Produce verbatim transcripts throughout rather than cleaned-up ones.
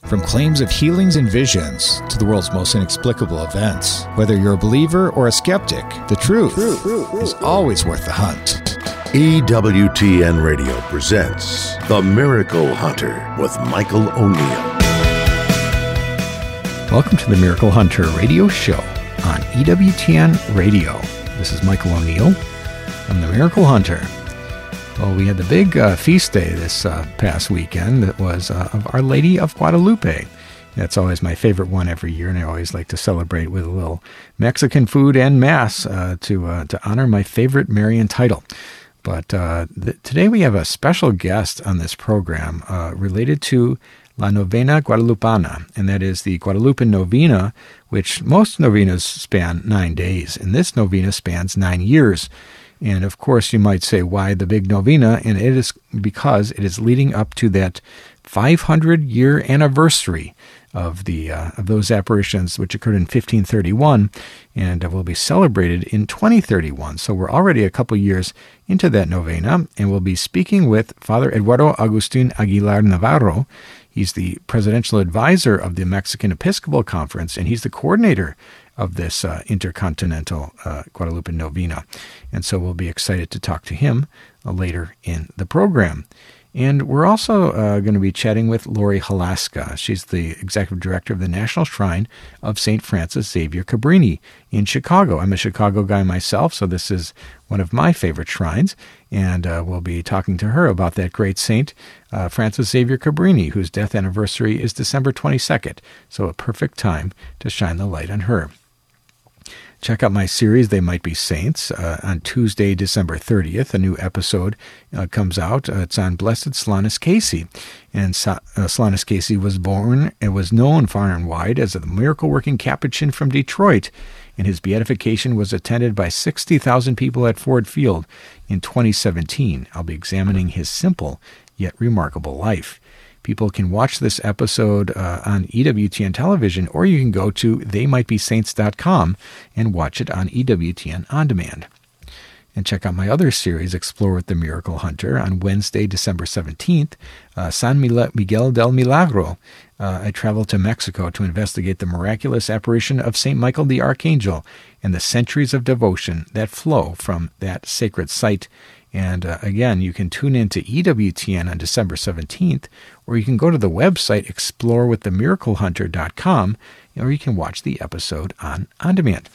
From claims of healings and visions to the world's most inexplicable events, whether you're a believer or a skeptic, the truth, truth, truth, truth is always worth the hunt. E W T N Radio presents The Miracle Hunter with Michael O'Neill. Welcome to the Miracle Hunter radio show on E W T N Radio. This is Michael O'Neill. I'm the Miracle Hunter. Well, we had the big uh, feast day this uh, past weekend that was uh, of Our Lady of Guadalupe. That's always my favorite one every year, and I always like to celebrate with a little Mexican food and mass uh, to uh, to honor my favorite Marian title. But uh, th- today we have a special guest on this program uh, related to La Novena Guadalupana, and that is the Guadalupe Novena, which most novenas span nine days, and this novena spans nine years. And of course, you might say, why the big novena? And it is because it is leading up to that five hundred year anniversary of the uh, of those apparitions, which occurred in fifteen thirty-one, and will be celebrated in twenty thirty-one. So we're already a couple years into that novena, and we'll be speaking with Father Eduardo Agustin Aguilar Navarro. He's the presidential advisor of the Mexican Episcopal Conference, and he's the coordinator of this uh, intercontinental uh, Guadalupe Novena. And so we'll be excited to talk to him uh, later in the program. And we're also uh, going to be chatting with Lori Halaska. She's the executive director of the National Shrine of Saint Francis Xavier Cabrini in Chicago. I'm a Chicago guy myself, so this is one of my favorite shrines. And uh, we'll be talking to her about that great saint, uh, Francis Xavier Cabrini, whose death anniversary is December twenty-second. So a perfect time to shine the light on her. Check out my series, They Might Be Saints, uh, on Tuesday, December thirtieth. A new episode uh, comes out. Uh, it's on Blessed Solanus Casey. And Sa- uh, Solanus Casey was born and was known far and wide as a miracle-working Capuchin from Detroit. And his beatification was attended by sixty thousand people at Ford Field in twenty seventeen. I'll be examining his simple yet remarkable life. People can watch this episode uh, on E W T N television, or you can go to they might be saints dot com and watch it on E W T N On Demand. And check out my other series, Explore with the Miracle Hunter, on Wednesday, December seventeenth, uh, San Miguel del Milagro. Uh, I traveled to Mexico to investigate the miraculous apparition of Saint Michael the Archangel and the centuries of devotion that flow from that sacred site. And uh, again, you can tune in to E W T N on December seventeenth, or you can go to the website explore with the miracle hunter dot com, or you can watch the episode on On Demand.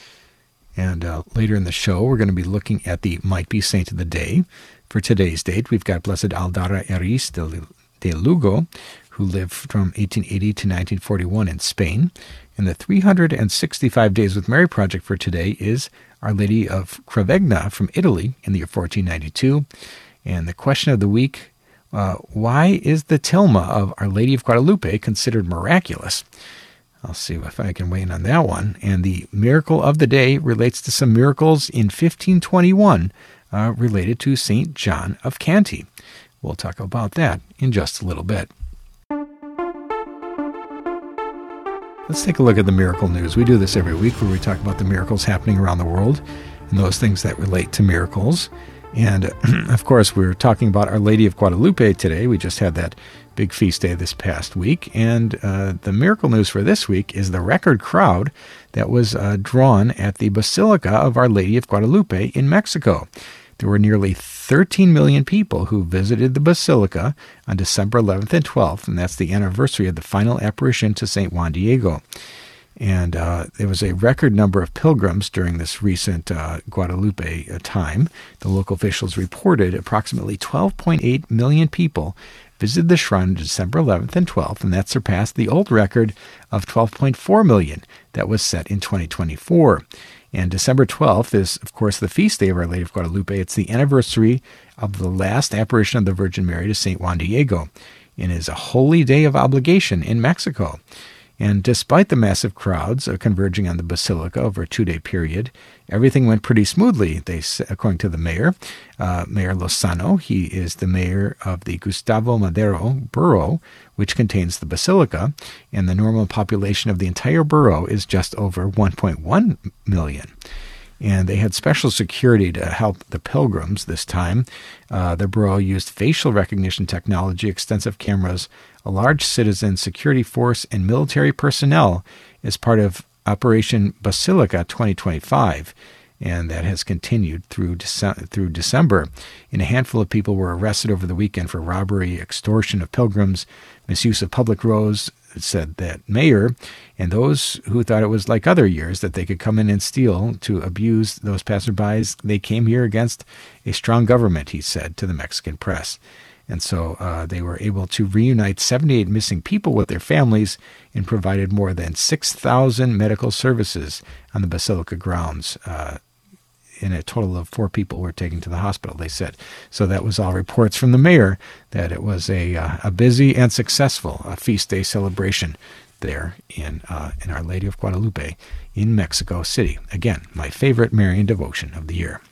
And uh, later in the show, we're going to be looking at the Might Be Saint of the Day. For today's date, we've got Blessed Aldara Eris de, de Lugo, who lived from eighteen eighty to nineteen forty-one in Spain. And the three hundred sixty-five Days with Mary project for today is Our Lady of Cravegna from Italy in the year fourteen ninety-two. And the question of the week, uh, why is the tilma of Our Lady of Guadalupe considered miraculous? I'll see if I can weigh in on that one. And the miracle of the day relates to some miracles in fifteen twenty-one uh, related to Saint John of Canty. We'll talk about that in just a little bit. Let's take a look at the miracle news. We do this every week where we talk about the miracles happening around the world and those things that relate to miracles. And, of course, we're talking about Our Lady of Guadalupe today. We just had that big feast day this past week. And uh, the miracle news for this week is the record crowd that was uh, drawn at the Basilica of Our Lady of Guadalupe in Mexico. There were nearly thirteen million people who visited the Basilica on December eleventh and twelfth, and that's the anniversary of the final apparition to Saint Juan Diego. And uh, there was a record number of pilgrims during this recent uh, Guadalupe uh, time. The local officials reported approximately twelve point eight million people visited the shrine on December eleventh and twelfth, and that surpassed the old record of twelve point four million that was set in twenty twenty-four. And December twelfth is, of course, the feast day of Our Lady of Guadalupe. It's the anniversary of the last apparition of the Virgin Mary to Saint Juan Diego, and is a holy day of obligation in Mexico. And despite the massive crowds uh, converging on the Basilica over a two-day period, everything went pretty smoothly, they, according to the mayor, uh, Mayor Lozano. He is the mayor of the Gustavo Madero borough, which contains the Basilica, and the normal population of the entire borough is just over one point one million. And they had special security to help the pilgrims this time. Uh, the borough used facial recognition technology, extensive cameras a large citizen security force and military personnel as part of Operation Basilica twenty twenty-five, and that has continued through Dece- through December. And a handful of people were arrested over the weekend for robbery, extortion of pilgrims, misuse of public roads, said that mayor, and those who thought it was like other years that they could come in and steal to abuse those passerbys, they came here against a strong government, he said to the Mexican press. And so uh, they were able to reunite seventy-eight missing people with their families and provided more than six thousand medical services on the Basilica grounds. Uh, and a total of four people were taken to the hospital, they said. So that was all reports from the mayor that it was a uh, a busy and successful uh, feast day celebration there in uh, in Our Lady of Guadalupe in Mexico City. Again, my favorite Marian devotion of the year.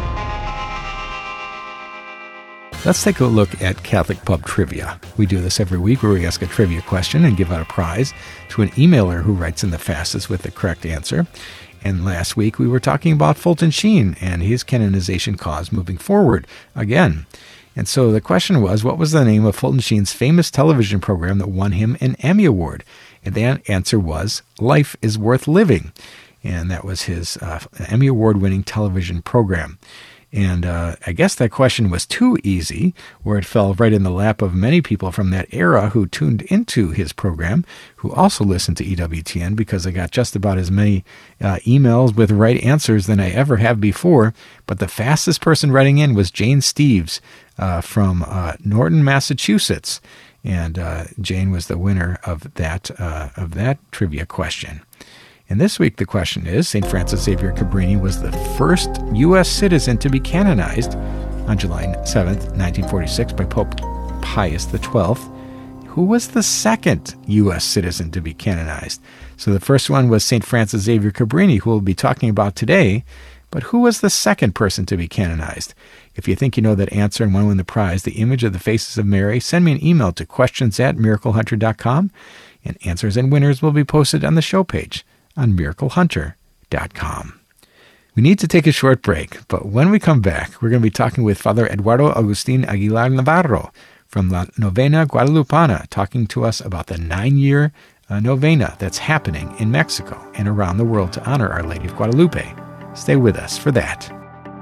Let's take a look at Catholic Pub Trivia. We do this every week where we ask a trivia question and give out a prize to an emailer who writes in the fastest with the correct answer. And last week we were talking about Fulton Sheen and his canonization cause moving forward again. And so the question was, what was the name of Fulton Sheen's famous television program that won him an Emmy Award? And the answer was Life is Worth Living. And that was his uh, Emmy Award-winning television program. And uh, I guess that question was too easy, where it fell right in the lap of many people from that era who tuned into his program, who also listened to E W T N, because I got just about as many uh, emails with right answers than I ever have before. But the fastest person writing in was Jane Steves uh, from uh, Norton, Massachusetts. And uh, Jane was the winner of that uh, of that trivia question. And this week the question is, Saint Francis Xavier Cabrini was the first U S citizen to be canonized on July seventh, nineteen forty-six by Pope Pius the twelfth. Who was the second U S citizen to be canonized? So the first one was Saint Francis Xavier Cabrini, who we'll be talking about today. But who was the second person to be canonized? If you think you know that answer and want to win the prize, the image of the faces of Mary, send me an email to questions at miracle hunter dot com, and answers and winners will be posted on the show page on miracle hunter dot com. We need to take a short break, but when we come back, we're going to be talking with Father Eduardo Agustin Aguilar Navarro from La Novena Guadalupana, talking to us about the nine-year uh, novena that's happening in Mexico and around the world to honor Our Lady of Guadalupe. Stay with us for that.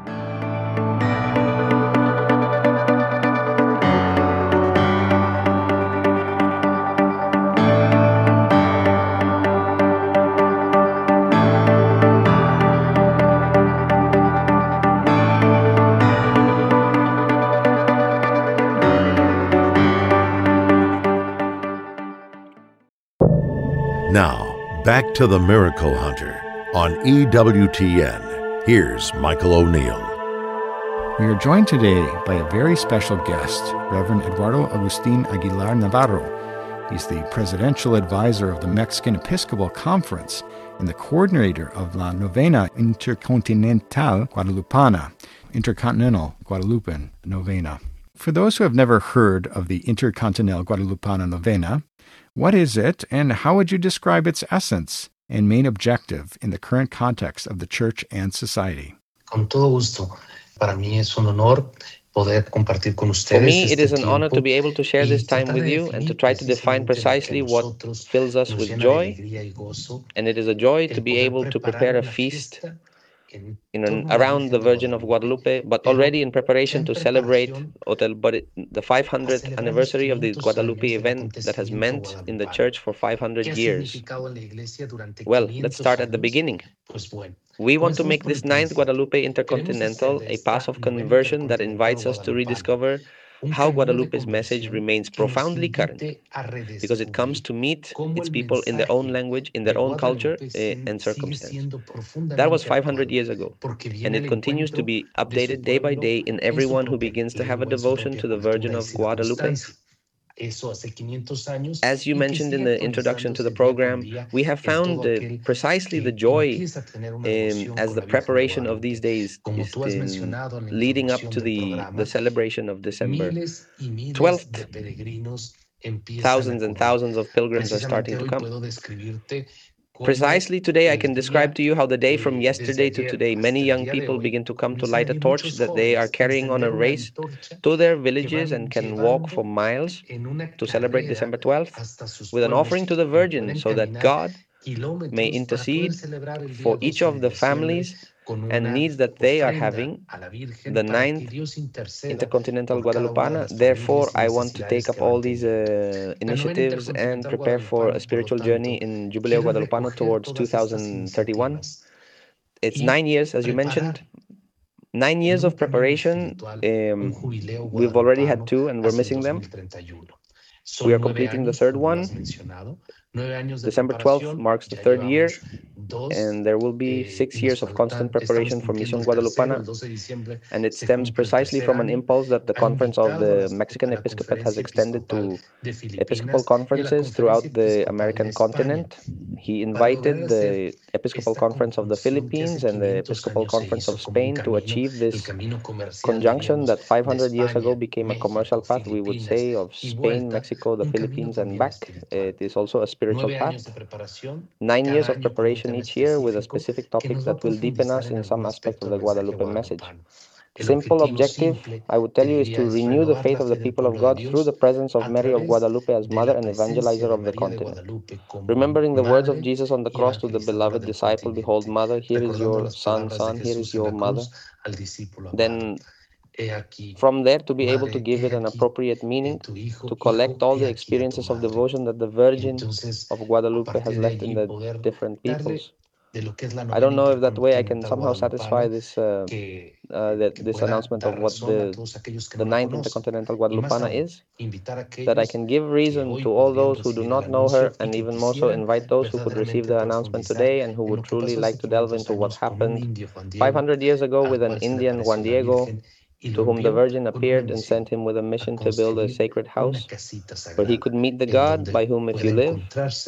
Now, back to the Miracle Hunter on E W T N. Here's Michael O'Neill. We are joined today by a very special guest, Reverend Eduardo Agustin Aguilar Navarro. He's the presidential advisor of the Mexican Episcopal Conference and the coordinator of La Novena Intercontinental Guadalupana, Intercontinental Guadalupan Novena. For those who have never heard of the Intercontinental Guadalupana Novena, what is it, and how would you describe its essence and main objective in the current context of the Church and society? Con todo gusto. Para mí es un honor poder compartir con ustedes. For me, it is an honor to be able to share this time with you and to try to define precisely what fills us with joy. And it is a joy to be able to prepare a feast in an, around the Virgin of Guadalupe, but already in preparation to celebrate but it, the five hundredth anniversary of the Guadalupe event that has meant in the Church for five hundred years. Well, let's start at the beginning. We want to make this ninth Guadalupe Intercontinental a path of conversion that invites us to rediscover how Guadalupe's message remains profoundly current, because it comes to meet its people in their own language, in their own culture uh, and circumstance. That was five hundred years ago, and it continues to be updated day by day in everyone who begins to have a devotion to the Virgin of Guadalupe. As you mentioned in the introduction to the program, we have found uh, precisely the joy um, as the preparation of these days is in leading up to the, the celebration of December twelfth. Thousands and thousands of pilgrims are starting to come. Precisely today, I can describe to you how the day from yesterday to today, many young people begin to come to light a torch that they are carrying on a race to their villages and can walk for miles to celebrate December twelfth with an offering to the Virgin so that God may intercede for each of the families and needs that they are having, the ninth Intercontinental Guadalupana. Therefore, I want to take up all these uh, initiatives and prepare for a spiritual journey in Jubileo Guadalupano towards two thousand thirty-one. It's nine years, as you mentioned. Nine years of preparation. Um, we've already had two, and we're missing them. We are completing the third one. December twelfth marks the third year, and there will be six years of constant preparation for Misión Guadalupana, and it stems precisely from an impulse that the Conference of the Mexican Episcopate has extended to Episcopal conferences throughout the American continent. He invited the Episcopal Conference of the Philippines and the Episcopal Conference of Spain to achieve this conjunction that five hundred years ago became a commercial path, we would say, of Spain, Mexico, the Philippines, and back. It is also a spiritual path. Nine years of preparation each year with a specific topic that will deepen us in some aspect of the Guadalupe message. The simple objective, I would tell you, is to renew the faith of the people of God through the presence of Mary of Guadalupe as mother and evangelizer of the continent. Remembering the words of Jesus on the cross to the beloved disciple, behold, mother, here is your son, son, here is your mother. Then from there, to be able to give it an appropriate meaning, to collect all the experiences of devotion that the Virgin of Guadalupe has left in the different peoples. I don't know if that way I can somehow satisfy this uh, uh, that, this announcement of what the, the ninth Intercontinental Guadalupana is, that I can give reason to all those who do not know her, and even more so invite those who could receive the announcement today and who would truly like to delve into what happened five hundred years ago with an Indian Juan Diego, to whom the Virgin appeared and sent him with a mission to build a sacred house where he could meet the God by whom if you live.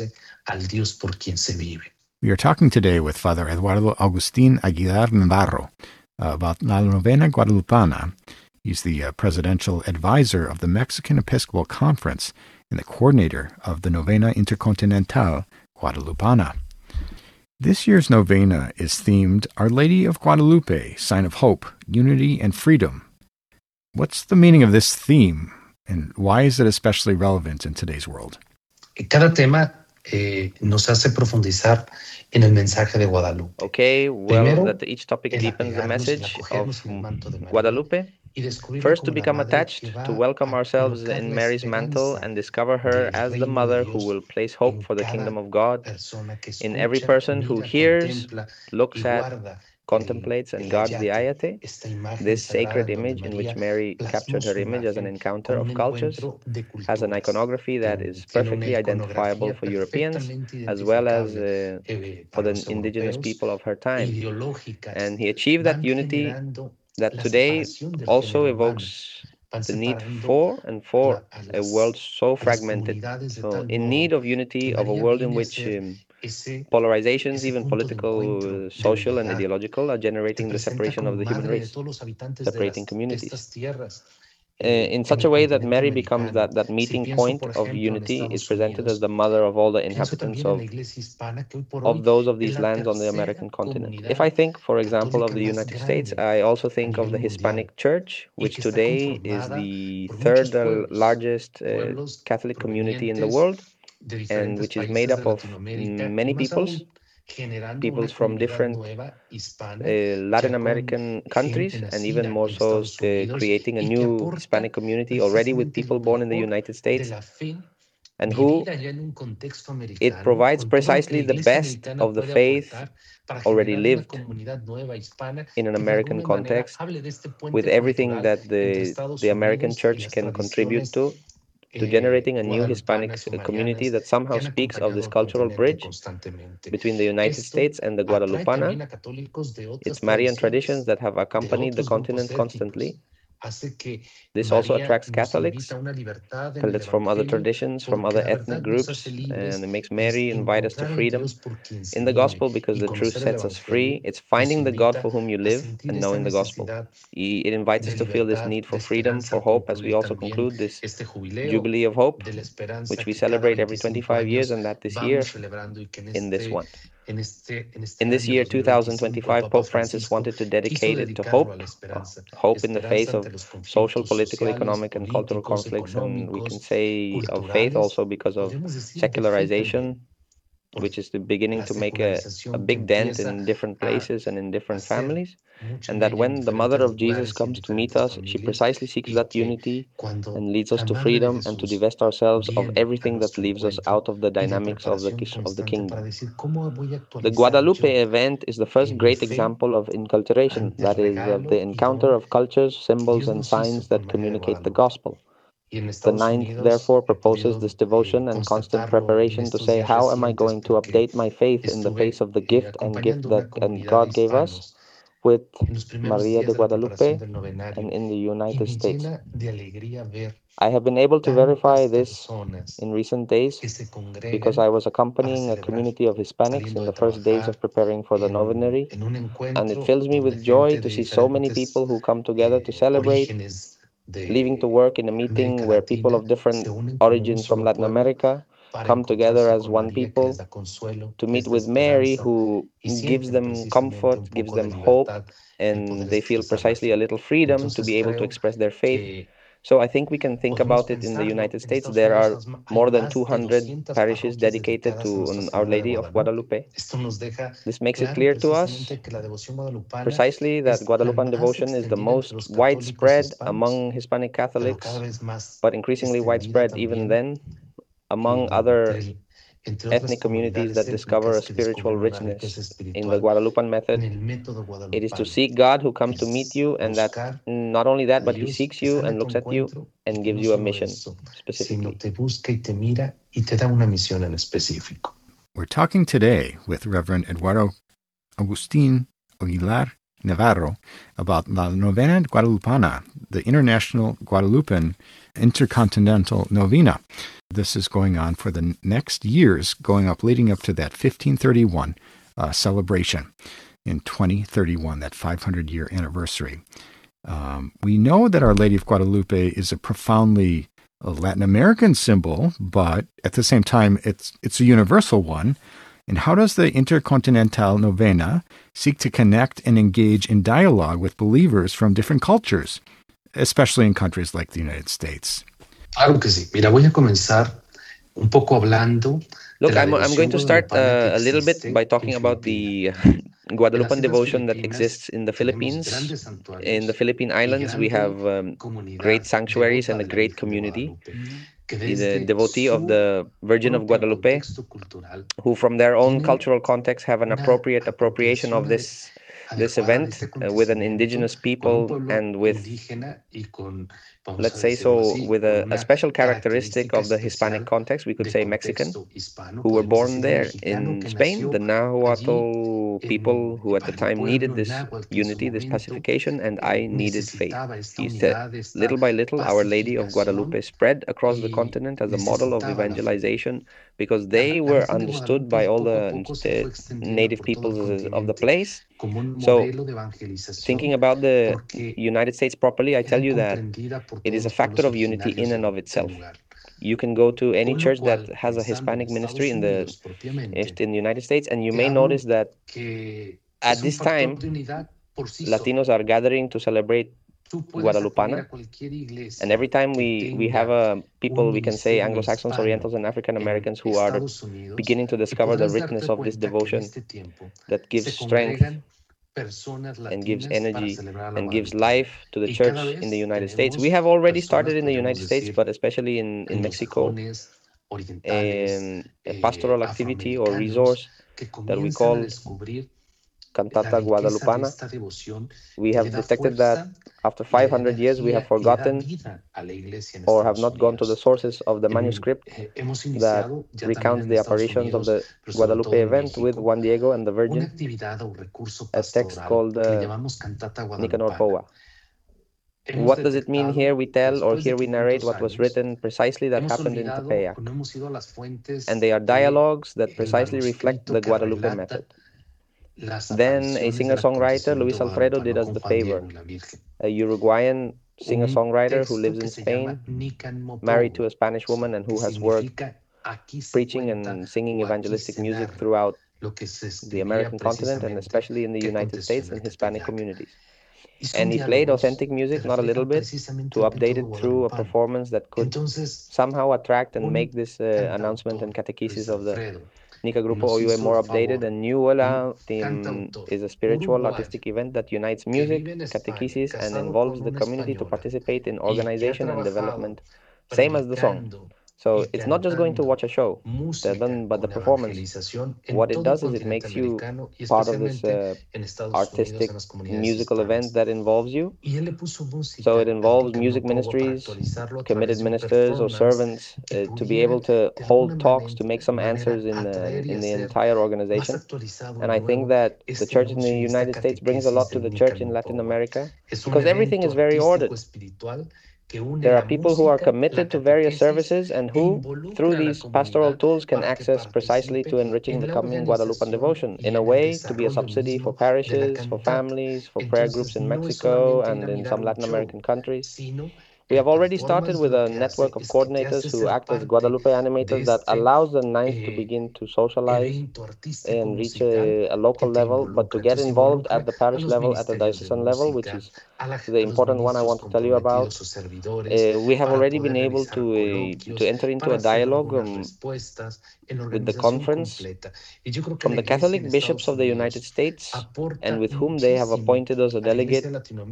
We are talking today with Father Eduardo Agustin Aguilar Navarro about La Novena Guadalupana. He's the uh, presidential advisor of the Mexican Episcopal Conference and the coordinator of the Novena Intercontinental Guadalupana. This year's novena is themed Our Lady of Guadalupe, Sign of Hope, Unity, and Freedom. What's the meaning of this theme, and why is it especially relevant in today's world? Cada tema eh, nos hace profundizar en el mensaje de Guadalupe. Okay, well, Primero, that each topic deepens the message of Guadalupe. First, to become attached, to welcome ourselves in Mary's mantle and discover her as the mother who will place hope for the kingdom of God in every person who hears, looks at, contemplates, and guards the ayate, this sacred image in which Mary captured her image as an encounter of cultures, has an iconography that is perfectly identifiable for Europeans as well as uh, for the indigenous people of her time. And he achieved that unity that today also evokes the need for and for a world so fragmented. So in need of unity, of a world in which um, polarizations, even political, uh, social, and ideological, are generating the separation of the human race, separating communities. Uh, in such a way that Mary becomes that, that meeting point of unity, is presented as the mother of all the inhabitants of, of those of these lands on the American continent. If I think, for example, of the United States, I also think of the Hispanic Church, which today is the third uh, largest uh, Catholic community in the world, and which is made up of many peoples, peoples from different uh, Latin American countries, and even more so uh, creating a new Hispanic community already with people born in the United States, and who it provides precisely the best of the faith already lived in an American context, with everything that the, the American church can contribute to, to generating a new Hispanic community that somehow speaks of this cultural bridge between the United States and the Guadalupana, its Marian traditions that have accompanied the continent constantly, This also attracts Catholics, Catholics from other traditions, from other ethnic groups, and it makes Mary invite us to freedom in the gospel because the truth sets us free. It's finding the God for whom you live and knowing the gospel. It invites us to feel this need for freedom, for hope, as we also conclude this Jubilee of Hope, which we celebrate every twenty-five years, and that this year in this one. In this year, two thousand twenty-five, Pope Francis wanted to dedicate it to hope, uh, hope in the face of social, political, economic, and cultural conflicts, and we can say of faith also because of secularization, which is the beginning to make a, a big dent in different places and in different families, and that when the Mother of Jesus comes to meet us, she precisely seeks that unity and leads us to freedom and to divest ourselves of everything that leaves us out of the dynamics of the, of the kingdom. The Guadalupe event is the first great example of inculturation, that is, of the encounter of cultures, symbols, and signs that communicate the gospel. The ninth, therefore, proposes this devotion and constant preparation to say, how am I going to update my faith in the face of the gift and gift that and God gave us with Maria de Guadalupe and in the United States? I have been able to verify this in recent days because I was accompanying a community of Hispanics in the first days of preparing for the novenary, and it fills me with joy to see so many people who come together to celebrate, leaving to work in a meeting where people of different origins from Latin America come together as one people to meet with Mary, who gives them comfort, gives them hope, and they feel precisely a little freedom to be able to express their faith. So I think we can think about it in the United States. There are more than two hundred parishes dedicated to Our Lady of Guadalupe. This makes it clear to us precisely that Guadalupan devotion is the most widespread among Hispanic Catholics, but increasingly widespread even then among other ethnic communities that discover a spiritual richness in the Guadalupan method. It is to seek God who comes to meet you, and that not only that, but he seeks you and looks at you and gives you a mission specifically. We're talking today with Reverend Eduardo Agustin Aguilar Navarro about La Novena Guadalupana, the International Guadalupan Intercontinental Novena. This is going on for the next years, going up, leading up to that fifteen thirty-one uh, celebration in twenty thirty-one, that five hundred year anniversary. Um, we know that Our Lady of Guadalupe is a profoundly uh, Latin American symbol, but at the same time, it's it's a universal one. And how does the Intercontinental Novena seek to connect and engage in dialogue with believers from different cultures, especially in countries like the United States? Claro que sí. Mira, voy a comenzar un poco hablando. Look, I'm, I'm going to start uh, a little bit by talking about the Guadalupan devotion that exists in the Philippines. In the Philippine Islands, we have um, great sanctuaries and a great community. The devotee of the Virgin of Guadalupe, who from their own cultural context have an appropriate appropriation of this this event uh, with an indigenous people and with, let's say so, with a, a special characteristic of the Hispanic context, we could say Mexican, who were born there in Spain, the Nahuatl people who at the time needed this unity, this pacification, and I needed faith. He said, little by little, Our Lady of Guadalupe spread across the continent as a model of evangelization because they were understood by all the, the native peoples of the place. So, thinking about the United States properly, I tell you that it is a factor of unity in and of itself. You can go to any church that has a Hispanic ministry in the in the United States, and you may notice that at this time, Latinos are gathering to celebrate Guadalupana, and every time we, we have a people, we can say Anglo-Saxons, Orientals, and African Americans who are beginning to discover the richness of this devotion that gives strength and gives energy and gives life to the church in the United States. We have already started in the United States, but especially in, in Mexico, and a pastoral activity or resource that we call Cantata Guadalupana. We have detected that after five hundred years we have forgotten or have not gone to the sources of the manuscript that recounts the apparitions of the Guadalupe event with Juan Diego and the Virgin, a text called uh, Nicanor Poa. What does it mean here we tell or here we narrate what was written precisely that happened in Tepeyac? And they are dialogues that precisely reflect the Guadalupe method. Then a singer-songwriter, Luis Alfredo, did us the favor. A Uruguayan singer-songwriter who lives in Spain, married to a Spanish woman and who has worked preaching and singing evangelistic music throughout the American continent and especially in the United States and Hispanic communities. And he played authentic music, not a little bit, to update it through a performance that could somehow attract and make this uh, announcement and catechesis of the Nica Grupo O U E more updated and new. Hola Team is a spiritual artistic event that unites music, catechesis, and involves the community to participate in organization and development, same as the song. So it's not just going to watch a show, done, but the performance. What it does is it makes you part of this uh, artistic musical event that involves you. So it involves music ministries, committed ministers or servants uh, to be able to hold talks, to make some answers in the, in the entire organization. And I think that the church in the United States brings a lot to the church in Latin America because everything is very ordered. There are people who are committed to various services and who, through these pastoral tools, can access precisely to enriching the coming Guadalupan devotion, in a way to be a subsidy for parishes, for families, for prayer groups in Mexico and in some Latin American countries. We have already started with a network of coordinators who act as Guadalupe animators that allows the ninth to begin to socialize and reach a, a local level, but to get involved at the parish level, at the diocesan level, which is the important one I want to tell you about. Uh, we have already been able to uh, to enter into a dialogue um, with the conference from the Catholic bishops of the United States, and with whom they have appointed us a delegate.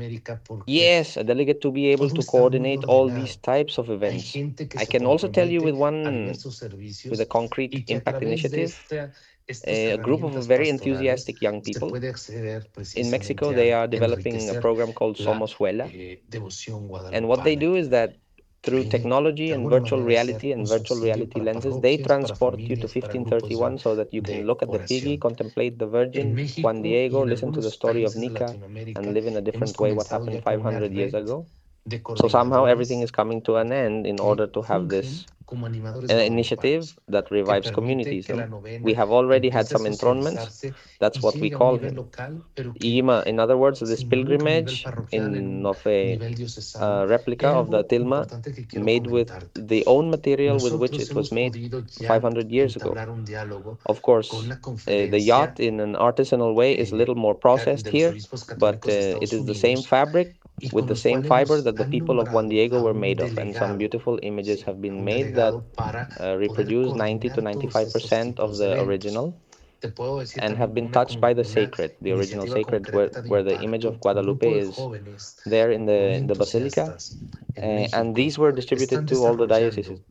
Yes, a delegate to be able to coordinate all these types of events. I can also tell you with one, with a concrete impact initiative, a group of very enthusiastic young people. In Mexico, they are developing a program called Somos Huela. And what they do is that through technology and virtual reality and virtual reality lenses, they transport you to fifteen thirty-one so that you can look at the Piggy, contemplate the Virgin, Juan Diego, listen to the story of Nica, and live in a different way what happened five hundred years ago. So somehow everything is coming to an end in order to have this uh, initiative that revives communities. No? We have already had some enthronements. That's what we call it. In other words, this pilgrimage in of a uh, replica of the tilma made with the own material with which it was made five hundred years ago. Of course, uh, the yacht in an artisanal way is a little more processed here, but uh, it is the same fabric with the same fiber that the people of Juan Diego were made of, and some beautiful images have been made that uh, reproduce ninety to ninety-five percent of the original and have been touched by the sacred, the original sacred, where, where the image of Guadalupe is there in the, in the basilica, uh, and these were distributed to all the dioceses.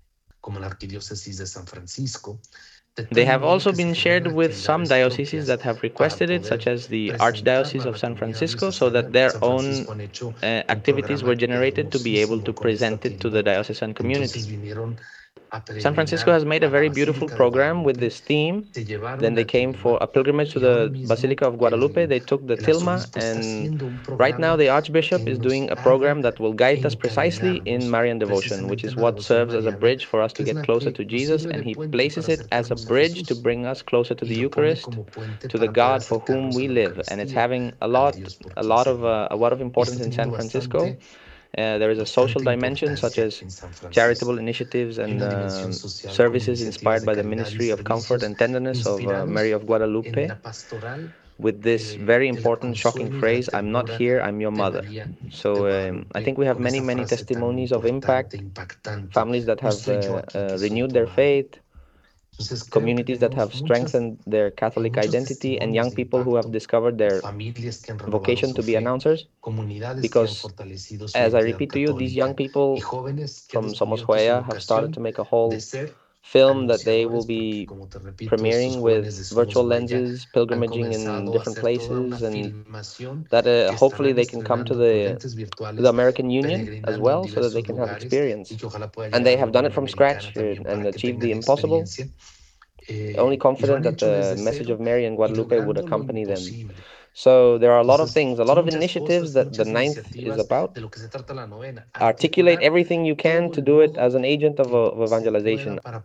They have also been shared with some dioceses that have requested it, such as the Archdiocese of San Francisco, so that their own uh, activities were generated to be able to present it to the diocesan community. San Francisco has made a very beautiful program with this theme. Then they came for a pilgrimage to the Basilica of Guadalupe. They took the tilma, and right now the Archbishop is doing a program that will guide us precisely in Marian devotion, which is what serves as a bridge for us to get closer to Jesus, and he places it as a bridge to bring us closer to the Eucharist, to the God for whom we live. And it's having a lot, a lot of, uh, a lot of importance in San Francisco. Uh, there is a social dimension, such as charitable initiatives and uh, services inspired by the Ministry of Comfort and Tenderness of uh, Mary of Guadalupe, with this very important, shocking phrase, "I'm not here, I'm your mother." So um, I think we have many, many testimonies of impact, families that have uh, uh, renewed their faith, communities that have strengthened their Catholic identity, and young people who have discovered their vocation to be announcers. Because, as I repeat to you, these young people from Somos Huella have started to make a whole film that they will be premiering with virtual lenses, pilgrimaging in different places, and that uh, hopefully they can come to the, the American Union as well, so that they can have experience. And they have done it from scratch uh, and achieved the impossible, only confident that the message of Mary and Guadalupe would accompany them. So there are a lot of things, a lot of initiatives that the ninth is about. Articulate everything you can to do it as an agent of, of evangelization. Uh,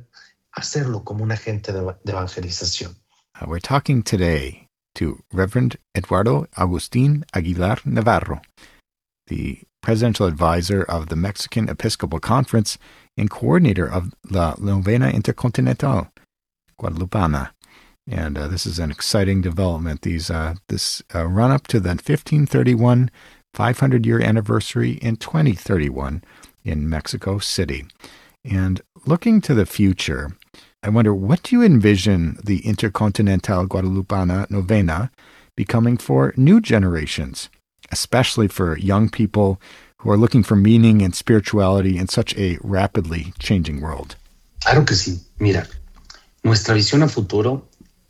we're talking today to Reverend Eduardo Agustín Aguilar Navarro, the presidential advisor of the Mexican Episcopal Conference and coordinator of La Novena Intercontinental Guadalupana. And uh, this is an exciting development. These uh, this uh, run up to the fifteen thirty-one five hundred year anniversary in twenty thirty-one in Mexico City. And looking to the future, I wonder, what do you envision the Intercontinental Guadalupana Novena becoming for new generations, especially for young people who are looking for meaning and spirituality in such a rapidly changing world? Claro que sí. Mira, nuestra visión a futuro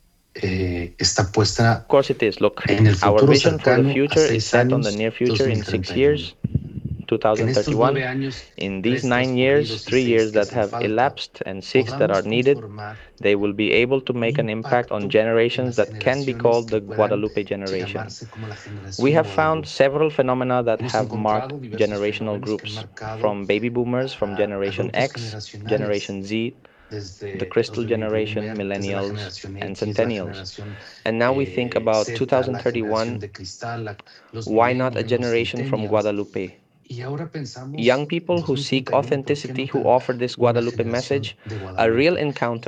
Eh, está puesta. Of course it is. Look, our vision for the future is set on the near future in six years, twenty thirty-one. In these nine years, three years that have elapsed and six that are needed, they will be able to make an impact on generations that can be called the Guadalupe generation. We have found several phenomena that have marked generational groups, from baby boomers, from Generation X, Generation Z, the Crystal Generation, Millennials, and Centennials. And now we think about two thousand thirty-one, why not a generation from Guadalupe? Young people who seek authenticity, who offer this Guadalupe message, a real encounter,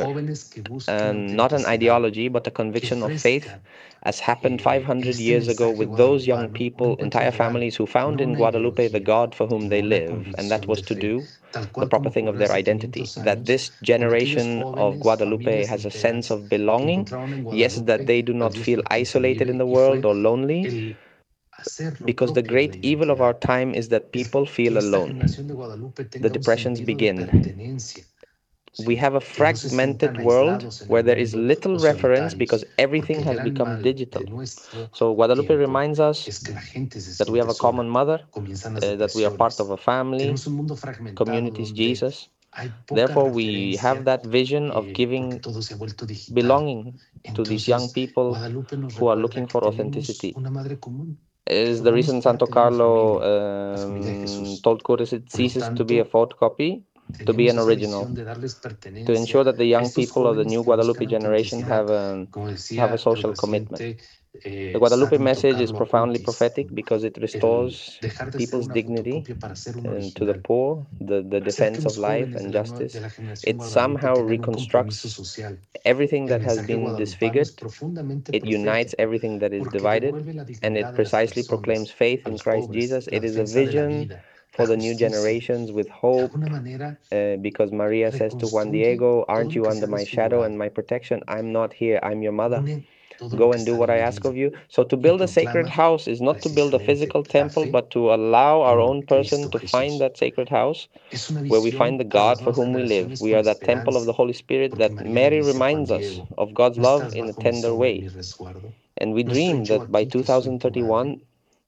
and not an ideology, but a conviction of faith, as happened five hundred years ago with those young people, entire families who found in Guadalupe the God for whom they live, and that was to do the proper thing of their identity. That this generation of Guadalupe has a sense of belonging, yes, that they do not feel isolated in the world or lonely, because the great evil of our time is that people feel alone. The depressions begin. We have a fragmented world where there is little reference because everything has become digital. So Guadalupe reminds us that we have a common mother, uh, that we are part of a family, communities Jesus. Therefore, we have that vision of giving belonging to these young people who are looking for authenticity. Is the reason Santo Carlo um, told Cures it ceases to be a photocopy, to be an original, to ensure that the young people of the new Guadalupe generation have a, have a social commitment. The Guadalupe message is profoundly prophetic because it restores people's dignity and to the poor, the, the defense of life and justice. It somehow reconstructs everything that has been disfigured. It unites everything that is divided, and it precisely proclaims faith in Christ Jesus. It is a vision for the new generations with hope, uh, because Maria says to Juan Diego, "Aren't you under my shadow and my protection? I'm not here, I'm your mother. Go and do what I ask of you." So to build a sacred house is not to build a physical temple, but to allow our own person to find that sacred house where we find the God for whom we live. We are that temple of the Holy Spirit that Mary reminds us of God's love in a tender way. And we dream that by two thousand thirty-one,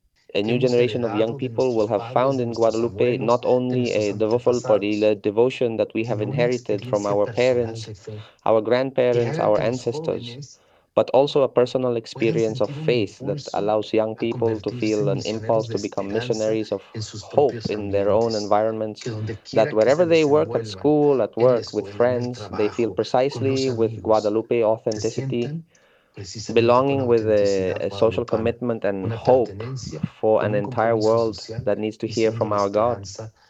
a new generation of young people will have found in Guadalupe not only a devotional devotion that we have inherited from our parents, our grandparents, our ancestors, but also a personal experience of faith that allows young people to feel an impulse to become missionaries of hope in their own environments, that wherever they work, at school, at work, with friends, they feel precisely with Guadalupe authenticity, belonging with a, a social commitment and hope for an entire world that needs to hear from our God,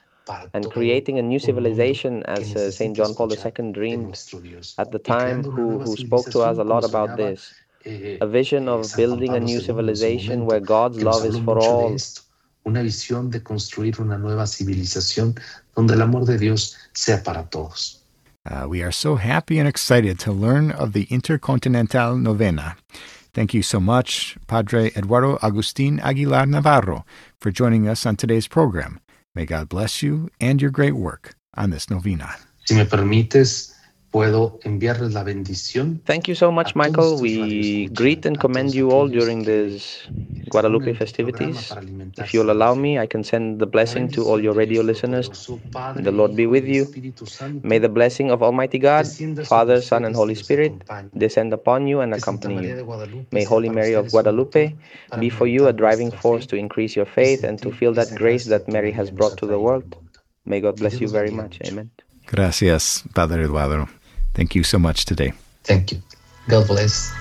and creating a new civilization, as uh, Saint John Paul the Second dreamed at the time, who, who spoke to us a lot about this. A vision of building a new civilization where God's love is for all. Una visión de construir una nueva civilización donde el amor de Dios sea para todos. Uh, we are so happy and excited to learn of the Intercontinental Novena. Thank you so much, Padre Eduardo Agustín Aguilar Navarro, for joining us on today's program. May God bless you and your great work on this novena. Si me permites, puedo enviarles la bendición. Thank you so much, Michael. We greet and commend you all during these Guadalupe festivities. If you'll allow me, I can send the blessing to all your radio listeners. The Lord be with you. May the blessing of Almighty God, Father, Son, and Holy Spirit descend upon you and accompany you. May Holy Mary of Guadalupe be for you a driving force to increase your faith and to feel that grace that Mary has brought to the world. May God bless you very much. Amen. Gracias, Padre Eduardo. Thank you so much today. Thank you. God bless.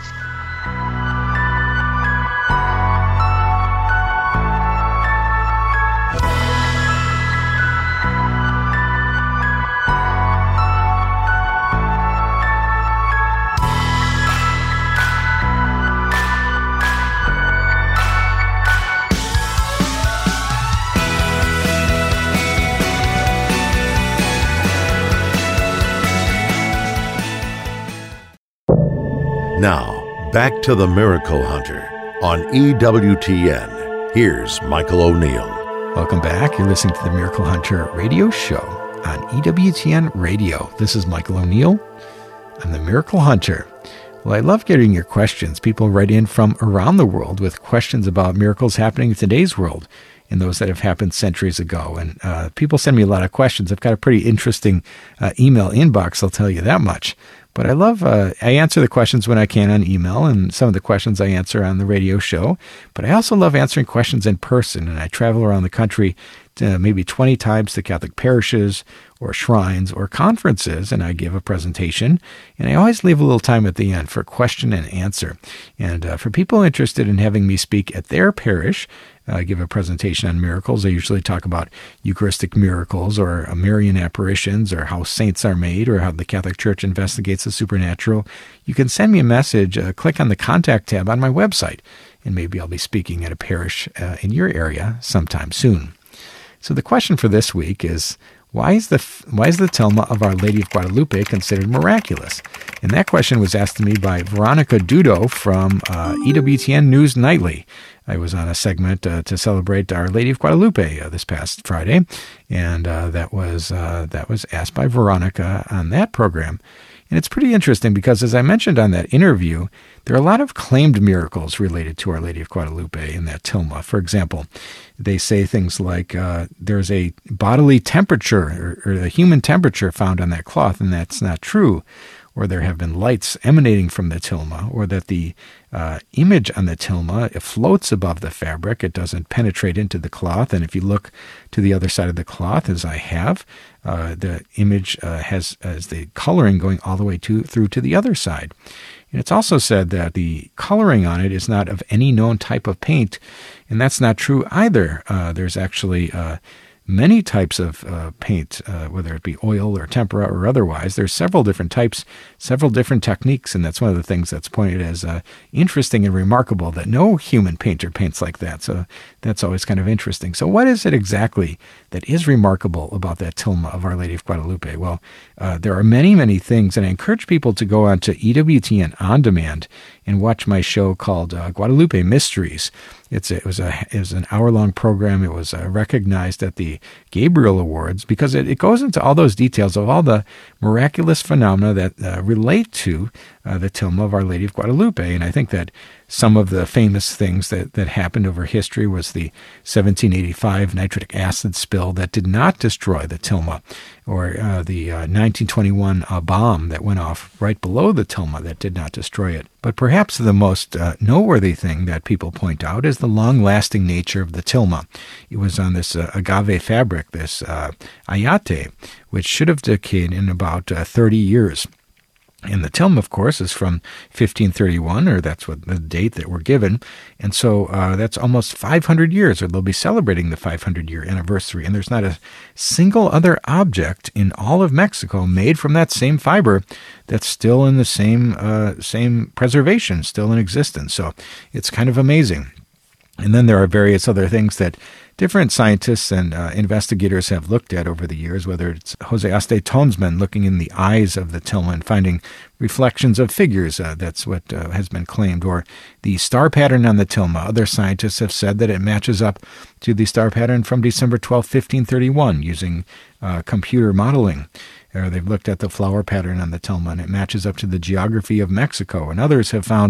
Now, back to the Miracle Hunter on E W T N. Here's Michael O'Neill. Welcome back. You're listening to the Miracle Hunter radio show on E W T N Radio. This is Michael O'Neill. I'm the Miracle Hunter. Well, I love getting your questions. People write in from around the world with questions about miracles happening in today's world and those that have happened centuries ago. And uh, people send me a lot of questions. I've got a pretty interesting uh, email inbox, I'll tell you that much. But I love, uh, I answer the questions when I can on email, and some of the questions I answer on the radio show. But I also love answering questions in person, and I travel around the country to maybe twenty times to Catholic parishes or shrines or conferences, and I give a presentation. And I always leave a little time at the end for question and answer. And uh, for people interested in having me speak at their parish, I uh, give a presentation on miracles. I usually talk about Eucharistic miracles or uh, Marian apparitions or how saints are made or how the Catholic Church investigates the supernatural. You can send me a message. Uh, click on the contact tab on my website, and maybe I'll be speaking at a parish uh, in your area sometime soon. So the question for this week is, why is the why is the tilma of Our Lady of Guadalupe considered miraculous? And that question was asked to me by Veronica Dudo from uh, E W T N News Nightly. I was on a segment uh, to celebrate Our Lady of Guadalupe uh, this past Friday, and uh, that was uh, that was asked by Veronica on that program. And it's pretty interesting because, as I mentioned on that interview, there are a lot of claimed miracles related to Our Lady of Guadalupe in that tilma. For example, they say things like uh, there's a bodily temperature or, or a human temperature found on that cloth, and that's not true. Or there have been lights emanating from the tilma, or that the uh, image on the tilma, it floats above the fabric. It doesn't penetrate into the cloth. And if you look to the other side of the cloth, as I have, uh, the image uh, has, has the coloring going all the way to, through to the other side. And it's also said that the coloring on it is not of any known type of paint, and that's not true either. Uh, there's actually uh, many types of uh, paint, uh, whether it be oil or tempera or otherwise. There's several different types, several different techniques, and that's one of the things that's pointed as uh, interesting and remarkable, that no human painter paints like that. So that's always kind of interesting. So what is it exactly that is remarkable about that tilma of Our Lady of Guadalupe? Well, uh, there are many, many things, and I encourage people to go on to E W T N On Demand and watch my show called uh, Guadalupe Mysteries. It's a, it was a it was an hour-long program. It was uh, recognized at the Gabriel Awards because it, it goes into all those details of all the miraculous phenomena that uh, relate to uh, the tilma of Our Lady of Guadalupe. And I think that some of the famous things that, that happened over history was the seventeen eighty-five nitric acid spill that did not destroy the tilma, or uh, the uh, nineteen twenty-one uh, bomb that went off right below the tilma that did not destroy it. But perhaps the most uh, noteworthy thing that people point out is the long-lasting nature of the tilma. It was on this uh, agave fabric, this uh, ayate, which should have decayed in about uh, thirty years. And the tilma, of course, is from fifteen thirty-one, or that's what the date that we're given. And so uh, that's almost five hundred years, or they'll be celebrating the five hundred year anniversary. And there's not a single other object in all of Mexico made from that same fiber that's still in the same uh, same preservation, still in existence. So it's kind of amazing. And then there are various other things that different scientists and uh, investigators have looked at over the years, whether it's Jose Aste Tonsman looking in the eyes of the tilma and finding reflections of figures, uh, that's what uh, has been claimed, or the star pattern on the tilma. Other scientists have said that it matches up to the star pattern from December twelfth, fifteen thirty-one, using uh, computer modeling. Or they've looked at the flower pattern on the tilma, and it matches up to the geography of Mexico. And others have found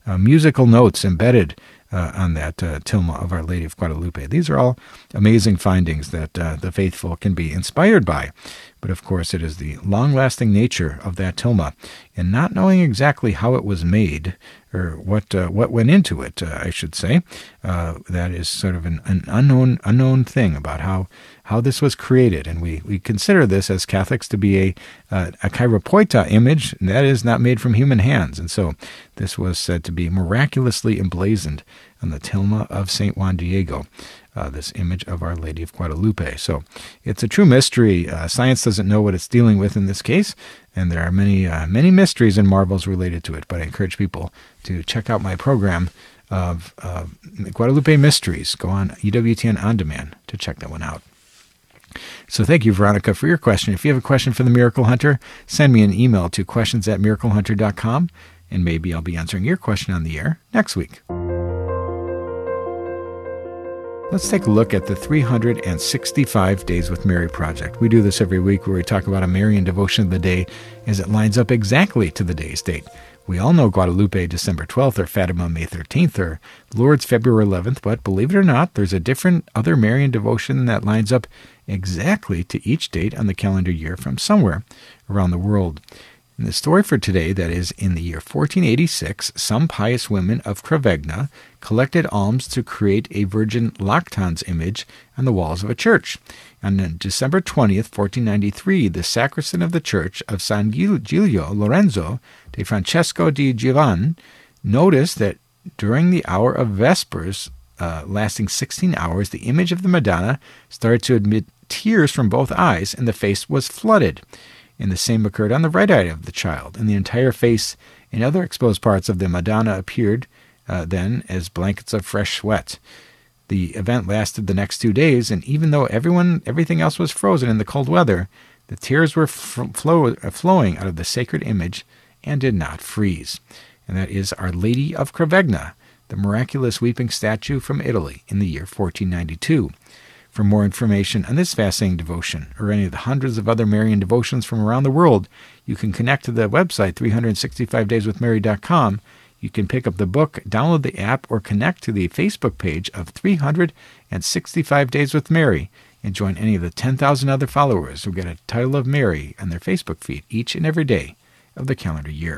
uh, musical notes embedded uh, on that uh, tilma of Our Lady of Guadalupe. These are all amazing findings that uh, the faithful can be inspired by. But of course, it is the long-lasting nature of that tilma, and not knowing exactly how it was made, or what uh, what went into it, uh, I should say. Uh, that is sort of an, an unknown unknown thing about how, how this was created. And we, we consider this as Catholics to be a uh, a chiropoita image, and that is not made from human hands. And so this was said to be miraculously emblazoned on the tilma of Saint Juan Diego, uh, this image of Our Lady of Guadalupe. So it's a true mystery. Uh, science doesn't know what it's dealing with in this case, and there are many uh, many mysteries and marvels related to it. But I encourage people to check out my program of uh, Guadalupe Mysteries. Go on E W T N On Demand to check that one out. So thank you, Veronica, for your question. If you have a question for the Miracle Hunter, send me an email to questions at miracle hunter dot com, and maybe I'll be answering your question on the air next week. Let's take a look at the three hundred sixty-five Days with Mary project. We do this every week where we talk about a Marian devotion of the day as it lines up exactly to the day's date. We all know Guadalupe December twelfth, or Fatima May thirteenth, or Lourdes February eleventh, but believe it or not, there's a different other Marian devotion that lines up exactly to each date on the calendar year from somewhere around the world. And the story for today, that is, in the year fourteen eighty-six, some pious women of Cravegna collected alms to create a Virgin Lactans image on the walls of a church. And on December twentieth, fourteen ninety-three, the sacristan of the church of San Giulio Lorenzo de Francesco di Giovan noticed that during the hour of Vespers, uh, lasting sixteen hours, the image of the Madonna started to emit tears from both eyes, and the face was flooded. And the same occurred on the right eye of the child, and the entire face and other exposed parts of the Madonna appeared uh, then as blankets of fresh sweat. The event lasted the next two days, and even though everyone, everything else was frozen in the cold weather, the tears were f- flow, uh, flowing out of the sacred image and did not freeze. And that is Our Lady of Cravegna, the miraculous weeping statue from Italy in the year fourteen ninety-two. For more information on this fascinating devotion, or any of the hundreds of other Marian devotions from around the world, you can connect to the website three hundred sixty-five days with mary dot com. You can pick up the book, download the app, or connect to the Facebook page of three hundred sixty-five Days with Mary, and join any of the ten thousand other followers who get a title of Mary on their Facebook feed each and every day of the calendar year.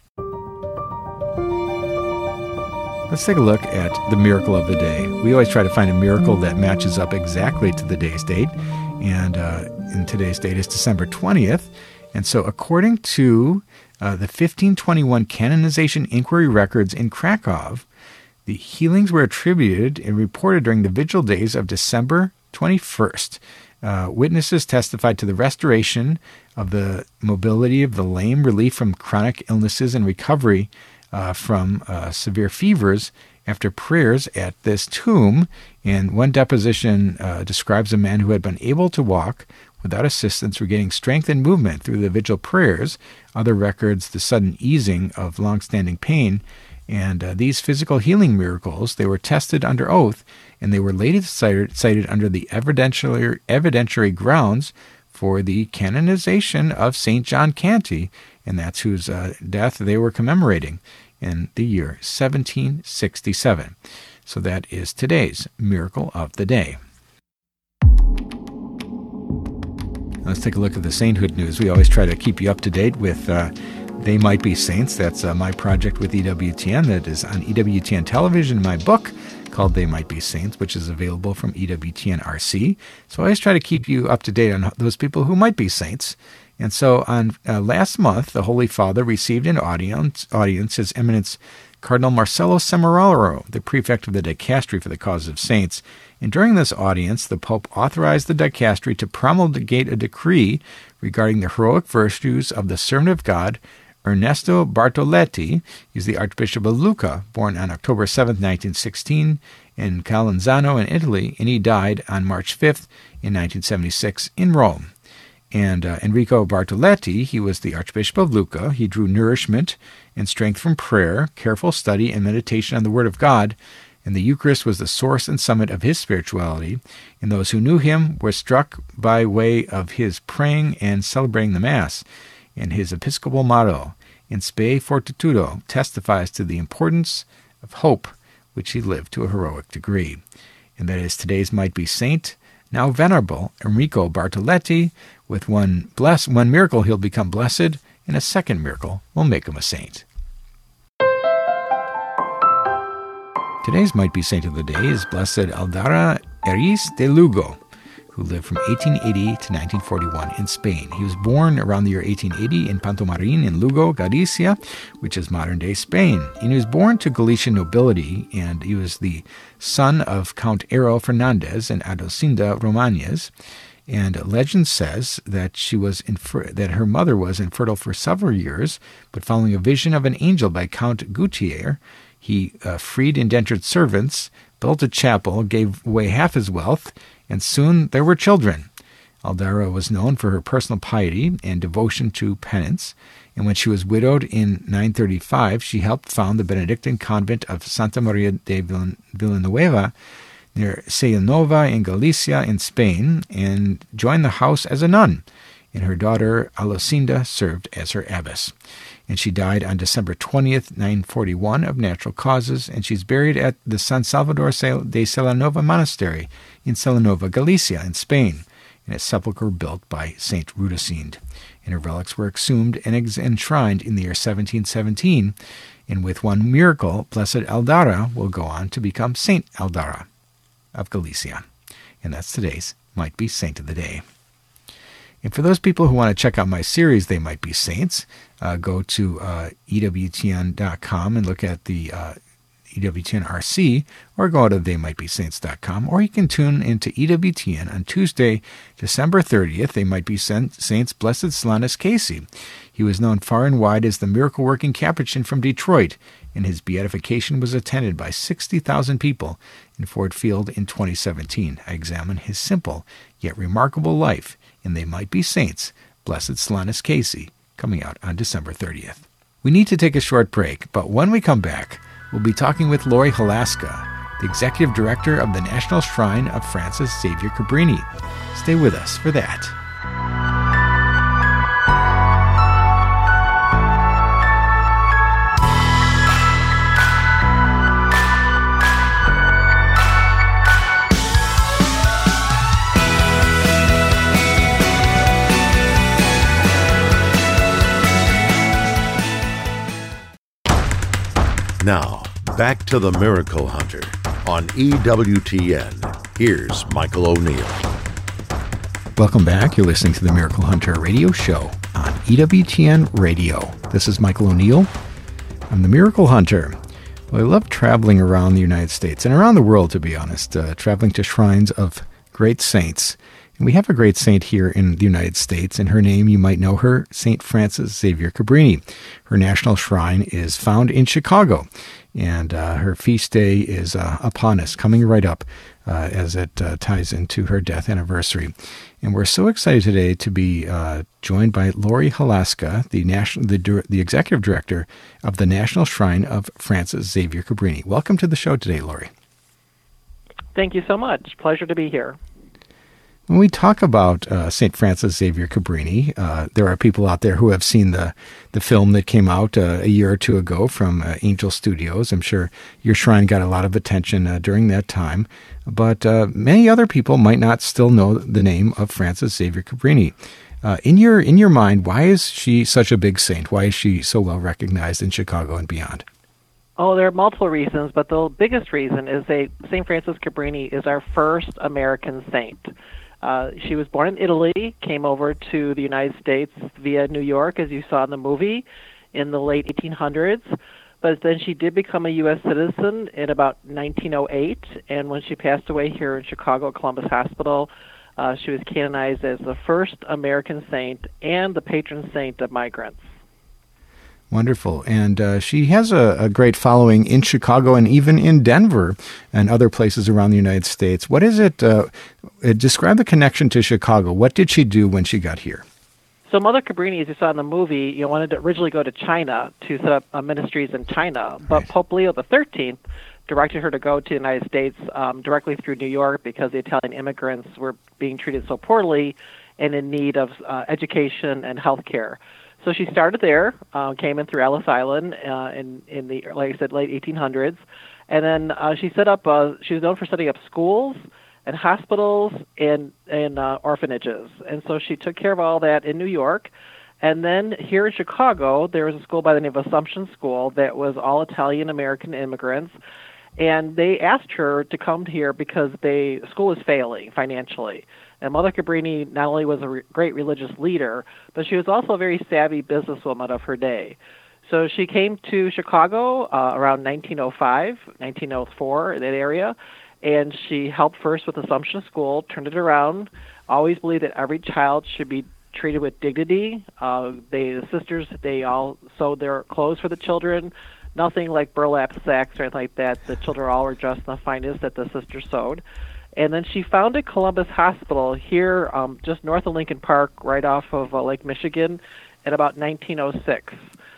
Let's take a look at the miracle of the day. We always try to find a miracle that matches up exactly to the day's date, and uh, in today's date is December twentieth. And so according to uh, the fifteen twenty-one Canonization Inquiry records in Krakow, the healings were attributed and reported during the vigil days of December twenty-first. Uh, witnesses testified to the restoration of the mobility of the lame, relief from chronic illnesses, and recovery Uh, from uh, severe fevers after prayers at this tomb. And one deposition uh, describes a man who had been able to walk without assistance, regaining strength and movement through the vigil prayers. Other records, the sudden easing of long-standing pain. And uh, these physical healing miracles, they were tested under oath, and they were later cited, cited under the evidentiary, evidentiary grounds for the canonization of Saint John Canty, and that's whose uh, death they were commemorating in the year seventeen sixty-seven. So that is today's Miracle of the Day. Let's take a look at the sainthood news. We always try to keep you up to date with uh, They Might Be Saints. That's uh, my project with E W T N that is on E W T N television, my book called They Might Be Saints, which is available from E W T N R C. So I always try to keep you up to date on those people who might be saints. And so on uh, last month, the Holy Father received an audience, audience His Eminence Cardinal Marcello Semeraro, the prefect of the Dicastery for the Cause of Saints. And during this audience, the Pope authorized the Dicastery to promulgate a decree regarding the heroic virtues of the servant of God, Ernesto Bartoletti. He's the Archbishop of Lucca, born on October seventh, nineteen sixteen, in Calenzano in Italy, and he died on March fifth in nineteen seventy-six in Rome. And uh, Enrico Bartoletti, he was the Archbishop of Lucca. He drew nourishment and strength from prayer, careful study, and meditation on the Word of God, and the Eucharist was the source and summit of his spirituality, and those who knew him were struck by way of his praying and celebrating the Mass. And his episcopal motto in Spe Fortitudo testifies to the importance of hope, which he lived to a heroic degree. And that is today's might-be saint, now venerable, Enrico Bartoletti. With one bless, one miracle he'll become blessed, and a second miracle will make him a saint. Today's might-be saint of the day is Blessed Aldara Eriz de Lugo, who lived from eighteen eighty to nineteen forty-one in Spain. He was born around the year eighteen eighty in Pantomarin in Lugo, Galicia, which is modern-day Spain. And he was born to Galician nobility, and he was the son of Count Ero Fernandez and Adocinda Romanes. And legend says that she was infer- that her mother was infertile for several years, but following a vision of an angel by Count Gutierre, he uh, freed indentured servants, built a chapel, gave away half his wealth, and soon there were children. Aldara was known for her personal piety and devotion to penance, and when she was widowed in nine thirty-five, she helped found the Benedictine convent of Santa Maria de Villanueva near Seilnova in Galicia in Spain, and joined the house as a nun, and her daughter Alocinda served as her abbess. And she died on December twentieth, nine forty-one, of natural causes, and she's buried at the San Salvador de Selanova Monastery in Selanova, Galicia, in Spain, in a sepulchre built by Saint Rudisind. And her relics were exhumed and ex- enshrined in the year seventeen seventeen, and with one miracle, Blessed Aldara will go on to become Saint Aldara of Galicia. And that's today's Might Be Saint of the Day. And for those people who want to check out my series, They Might Be Saints, uh, go to uh, E W T N dot com and look at the uh, E W T N R C, or go to they might be saints dot com, or you can tune into E W T N on Tuesday, December thirtieth. They Might Be Saints Blessed Solanus Casey. He was known far and wide as the miracle-working Capuchin from Detroit, and his beatification was attended by sixty thousand people in Ford Field in twenty seventeen. I examine his simple yet remarkable life in They Might Be Saints, Blessed Solanus Casey, coming out on December thirtieth. We need to take a short break, but when we come back, we'll be talking with Lori Halaska, the Executive Director of the National Shrine of Francis Xavier Cabrini. Stay with us for that. Now, back to the Miracle Hunter on E W T N. Here's Michael O'Neill. Welcome back. You're listening to the Miracle Hunter radio show on E W T N Radio. This is Michael O'Neill. I'm the Miracle Hunter. Well, I love traveling around the United States and around the world, to be honest, uh, traveling to shrines of great saints. And we have a great saint here in the United States, and her name, you might know her, Saint Francis Xavier Cabrini. Her national shrine is found in Chicago, and uh, her feast day is uh, upon us, coming right up uh, as it uh, ties into her death anniversary. And we're so excited today to be uh, joined by Lori Halaska, the national, the, the executive director of the National Shrine of Francis Xavier Cabrini. Welcome to the show today, Lori. Thank you so much. Pleasure to be here. When we talk about uh, Saint Francis Xavier Cabrini, uh, there are people out there who have seen the, the film that came out uh, a year or two ago from uh, Angel Studios. I'm sure your shrine got a lot of attention uh, during that time, but uh, many other people might not still know the name of Francis Xavier Cabrini. Uh, in your in your mind, why is she such a big saint? Why is she so well recognized in Chicago and beyond? Oh, there are multiple reasons, but the biggest reason is that Saint Francis Cabrini is our first American saint. Uh, she was born in Italy, came over to the United States via New York, as you saw in the movie, in the late eighteen hundreds. But then she did become a U S citizen in about nineteen oh eight, and when she passed away here in Chicago Columbus Hospital, uh, she was canonized as the first American saint and the patron saint of migrants. Wonderful. And uh, she has a, a great following in Chicago and even in Denver and other places around the United States. What is it? Uh, describe the connection to Chicago. What did she do when she got here? So Mother Cabrini, as you saw in the movie, you know, wanted to originally go to China to set up uh, ministries in China. But right. Pope Leo the thirteenth directed her to go to the United States um, directly through New York because the Italian immigrants were being treated so poorly and in need of uh, education and health care. So she started there, uh, came in through Ellis Island uh, in, in the, like I said, late eighteen hundreds. And then uh, she set up, uh, she was known for setting up schools and hospitals and, and uh, orphanages. And so she took care of all that in New York. And then here in Chicago, there was a school by the name of Assumption School that was all Italian-American immigrants. And they asked her to come here because they school was failing financially. And Mother Cabrini not only was a re- great religious leader, but she was also a very savvy businesswoman of her day. So she came to Chicago uh, around nineteen oh five, nineteen oh four, in that area, and she helped first with Assumption School, turned it around, always believed that every child should be treated with dignity. Uh, they, the sisters, they all sewed their clothes for the children, nothing like burlap sacks or anything like that. The children all were dressed in the finest that the sisters sewed. And then she founded Columbus Hospital here um, just north of Lincoln Park, right off of uh, Lake Michigan, in about nineteen oh six.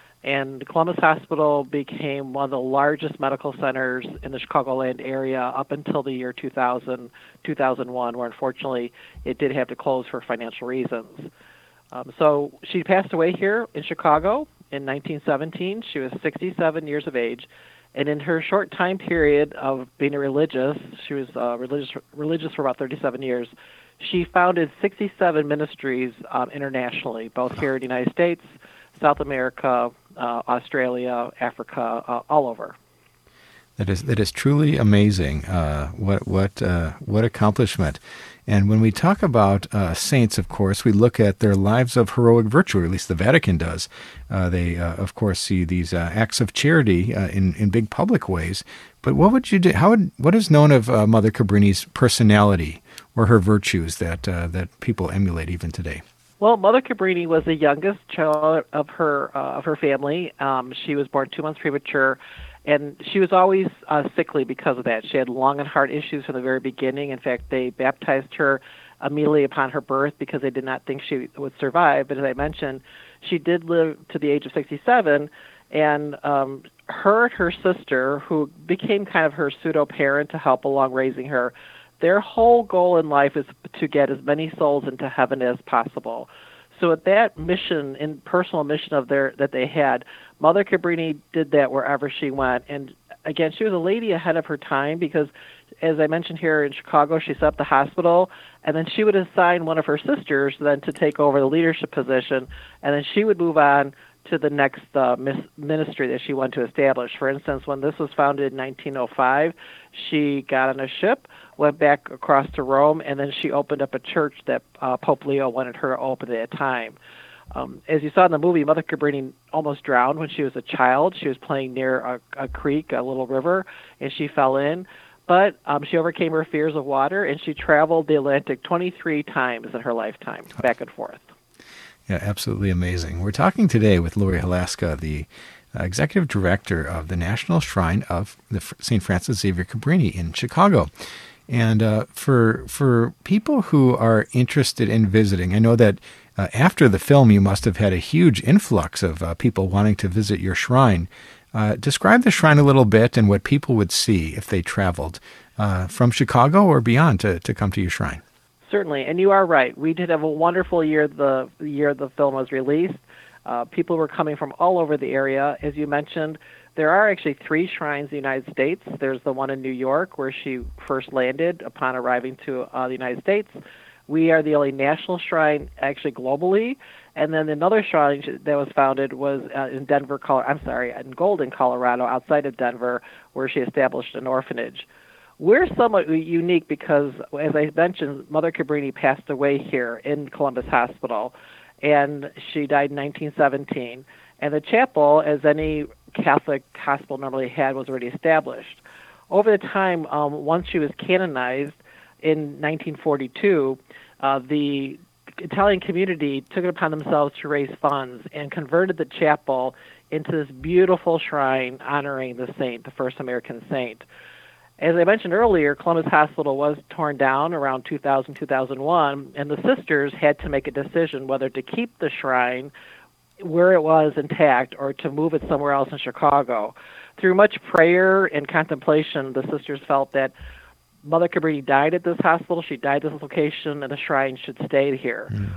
And Columbus Hospital became one of the largest medical centers in the Chicagoland area up until the year two thousand, two thousand one, where unfortunately it did have to close for financial reasons. Um, so she passed away here in Chicago in nineteen seventeen. She was sixty-seven years of age. And in her short time period of being a religious, she was uh, religious religious for about thirty-seven years, she founded sixty-seven ministries um, internationally, both here in the United States, South America, uh, Australia, Africa, uh, all over. That is that is truly amazing. Uh, what what uh, what accomplishment! And when we talk about uh, saints, of course, we look at their lives of heroic virtue, or at least the Vatican does. Uh, they, uh, of course, see these uh, acts of charity uh, in in big public ways. But what would you do? How would what is known of uh, Mother Cabrini's personality or her virtues that uh, that people emulate even today? Well, Mother Cabrini was the youngest child of her uh, of her family. Um, she was born two months premature, and she was always uh, sickly because of that. She had lung and heart issues from the very beginning. In fact, they baptized her immediately upon her birth because they did not think she would survive. But as I mentioned, she did live to the age of sixty-seven, and um, her and her sister, who became kind of her pseudo-parent to help along raising her, their whole goal in life is to get as many souls into heaven as possible. So at that mission, in personal mission of their that they had, Mother Cabrini did that wherever she went. And again, she was a lady ahead of her time because, as I mentioned here in Chicago, she set up the hospital, and then she would assign one of her sisters then to take over the leadership position, and then she would move on to the next uh, ministry that she wanted to establish. For instance, when this was founded in nineteen oh five, she got on a ship, went back across to Rome, and then she opened up a church that uh, Pope Leo wanted her to open at that time. Um, as you saw in the movie, Mother Cabrini almost drowned when she was a child. She was playing near a, a creek, a little river, and she fell in. But um, she overcame her fears of water, and she traveled the Atlantic twenty-three times in her lifetime, back and forth. Yeah, absolutely amazing. We're talking today with Lori Halaska, the uh, executive director of the National Shrine of the Saint Francis Xavier Cabrini in Chicago. And uh, for for people who are interested in visiting, I know that uh, after the film you must have had a huge influx of uh, people wanting to visit your shrine. Uh, describe the shrine a little bit and what people would see if they traveled uh, from Chicago or beyond to, to come to your shrine. Certainly, and you are right. We did have a wonderful year the, the year the film was released. Uh, people were coming from all over the area. As you mentioned, there are actually three shrines in the United States. There's the one in New York where she first landed upon arriving to uh, the United States. We are the only national shrine actually globally. And then another shrine that was founded was uh, in Denver, Colorado, I'm sorry, in Golden, Colorado, outside of Denver, where she established an orphanage. We're somewhat unique because, as I mentioned, Mother Cabrini passed away here in Columbus Hospital, and she died in nineteen seventeen. And the chapel, as any Catholic hospital normally had, was already established. Over the time, um, once she was canonized in nineteen forty-two, uh, the Italian community took it upon themselves to raise funds and converted the chapel into this beautiful shrine honoring the saint, the first American saint. As I mentioned earlier, Columbus Hospital was torn down around two thousand, two thousand one, and the sisters had to make a decision whether to keep the shrine where it was intact or to move it somewhere else in Chicago. Through much prayer and contemplation, the sisters felt that Mother Cabrini died at this hospital, she died at this location, and the shrine should stay here. Mm.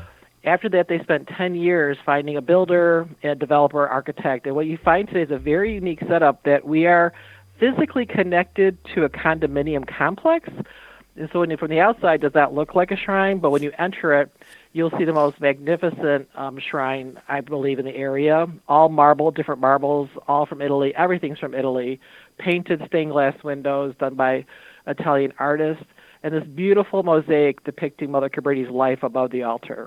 after that, they spent ten years finding a builder, a developer, architect. And what you find today is a very unique setup that we are physically connected to a condominium complex. And so when you, from the outside, does that look like a shrine? But when you enter it, you'll see the most magnificent um, shrine, I believe, in the area. All marble, different marbles, all from Italy. Everything's from Italy. Painted stained glass windows done by Italian artists. And this beautiful mosaic depicting Mother Cabrini's life above the altar.